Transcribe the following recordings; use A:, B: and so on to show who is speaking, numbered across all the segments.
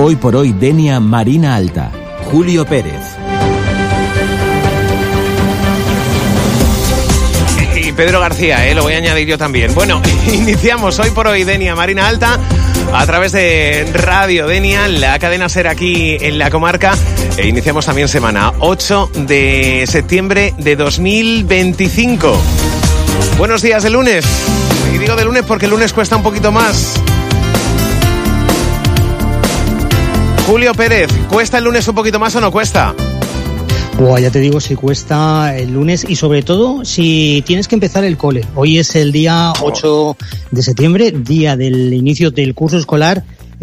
A: Hoy por hoy Denia Marina Alta. Julio Pérez.
B: Y Pedro García, lo voy a añadir yo también. Bueno, iniciamos Hoy por hoy Denia Marina Alta a través de Radio Denia, la cadena SER aquí en la comarca. E iniciamos también semana 8 de septiembre de 2025. Buenos días de lunes. Y digo de lunes porque el lunes cuesta un poquito más. Julio Pérez, ¿cuesta el lunes un poquito más o no cuesta?
C: Ya te digo, si cuesta el lunes y sobre todo si tienes que empezar el cole. Hoy es el día 8 de septiembre, día del inicio del curso escolar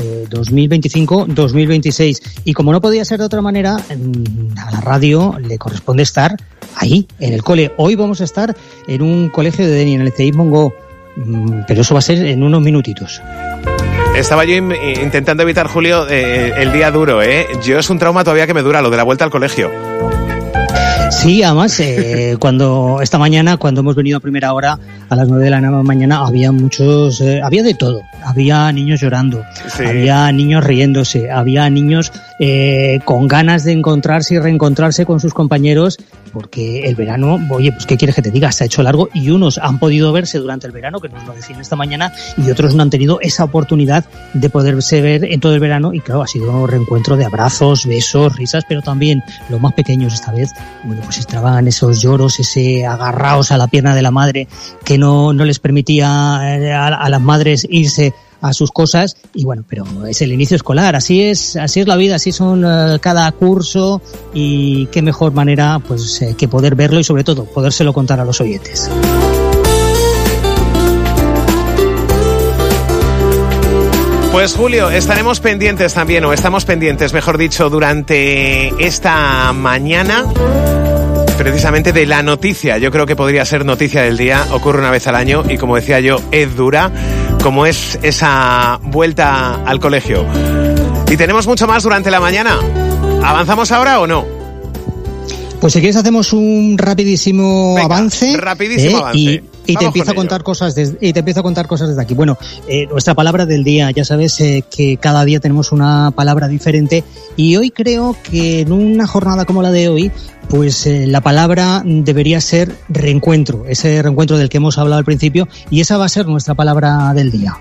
C: 2025-2026. Y como no podía ser de otra manera, a la radio le corresponde estar ahí, en el cole. Hoy vamos a estar en un colegio de Denia, en el CEIP Mongo, pero eso va a ser en unos minutitos.
B: Estaba yo intentando evitar, Julio, el día duro, Yo es un trauma todavía que me dura, lo de la vuelta al colegio.
C: Sí, además, esta mañana, cuando hemos venido a primera hora, a las 9 de la mañana, había había de todo. Había niños llorando, sí. Había niños riéndose, había niños con ganas de encontrarse y reencontrarse con sus compañeros, porque el verano, oye, pues ¿qué quieres que te diga? Se ha hecho largo y unos han podido verse durante el verano, que nos lo decían esta mañana, y otros no han tenido esa oportunidad de poderse ver en todo el verano. Y claro, ha sido un reencuentro de abrazos, besos, risas, pero también los más pequeños esta vez, bueno, pues estaban esos lloros, ese agarraos a la pierna de la madre que no les permitía a las madres irse a sus cosas. Y bueno, pero es el inicio escolar, así es la vida, así son cada curso, y qué mejor manera pues que poder verlo y sobre todo podérselo contar a los oyentes.
B: Pues Julio, estaremos pendientes también, o estamos pendientes, mejor dicho, durante esta mañana, precisamente de la noticia. Yo creo que podría ser noticia del día, ocurre una vez al año y, como decía yo, es dura, como es esa vuelta al colegio. Y tenemos mucho más durante la mañana. ¿Avanzamos ahora o no?
C: Pues si quieres hacemos un rapidísimo avance.
B: Rapidísimo avance.
C: Y te empiezo a contar cosas desde aquí. Bueno, nuestra palabra del día, ya sabes que cada día tenemos una palabra diferente, y hoy creo que en una jornada como la de hoy, pues la palabra debería ser reencuentro, ese reencuentro del que hemos hablado al principio, y esa va a ser nuestra palabra del día.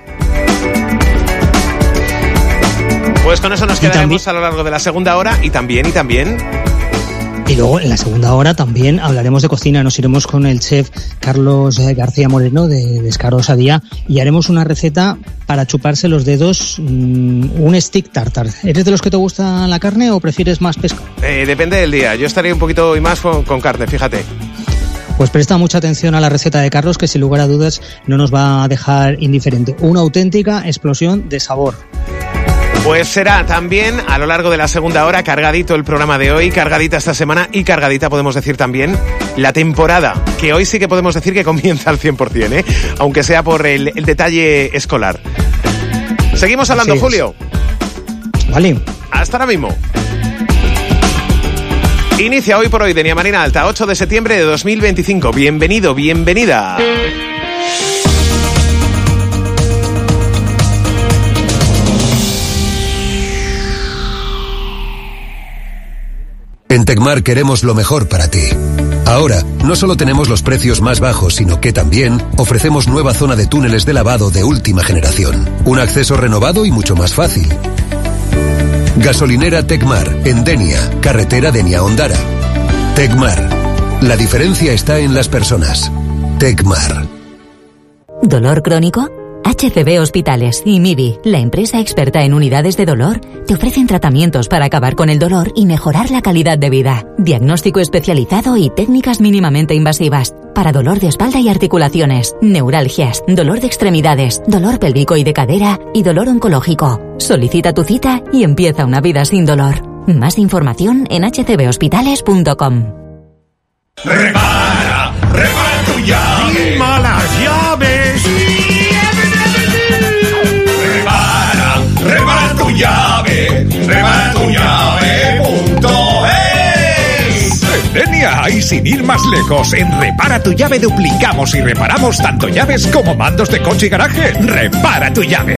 B: Pues con eso nos quedaremos a lo largo de la segunda hora y también.
C: Y luego en la segunda hora también hablaremos de cocina, nos iremos con el chef Carlos García Moreno de Escarosa Día y haremos una receta para chuparse los dedos, un stick tartar. ¿Eres de los que te gusta la carne o prefieres más pescado?
B: Depende del día, yo estaría un poquito y más con carne, fíjate.
C: Pues presta mucha atención a la receta de Carlos, que sin lugar a dudas no nos va a dejar indiferente. Una auténtica explosión de sabor.
B: Pues será también a lo largo de la segunda hora cargadito el programa de hoy, cargadita esta semana y cargadita, podemos decir también, la temporada, que hoy sí que podemos decir que comienza al 100%, aunque sea por el detalle escolar. Seguimos hablando, Julio.
C: Vale.
B: Hasta ahora mismo. Inicia Hoy por hoy Denia Marina Alta, 8 de septiembre de 2025. Bienvenido, bienvenida.
D: En Tecmar queremos lo mejor para ti. Ahora, no solo tenemos los precios más bajos, sino que también ofrecemos nueva zona de túneles de lavado de última generación. Un acceso renovado y mucho más fácil. Gasolinera Tecmar, en Denia, carretera Denia-Ondara. Tecmar. La diferencia está en las personas. Tecmar.
E: ¿Dolor crónico? HCB Hospitales y MIBI, la empresa experta en unidades de dolor, te ofrecen tratamientos para acabar con el dolor y mejorar la calidad de vida. Diagnóstico especializado y técnicas mínimamente invasivas. Para dolor de espalda y articulaciones, neuralgias, dolor de extremidades, dolor pélvico y de cadera y dolor oncológico. Solicita tu cita y empieza una vida sin dolor. Más información en hcbhospitales.com.
F: Repara tu llave. ¡Malas llaves! Repara tu llave. Reparatuyave.es.
G: Denia, y sin ir más lejos, en Repara tu Llave duplicamos y reparamos tanto llaves como mandos de coche y garaje. Repara tu Llave.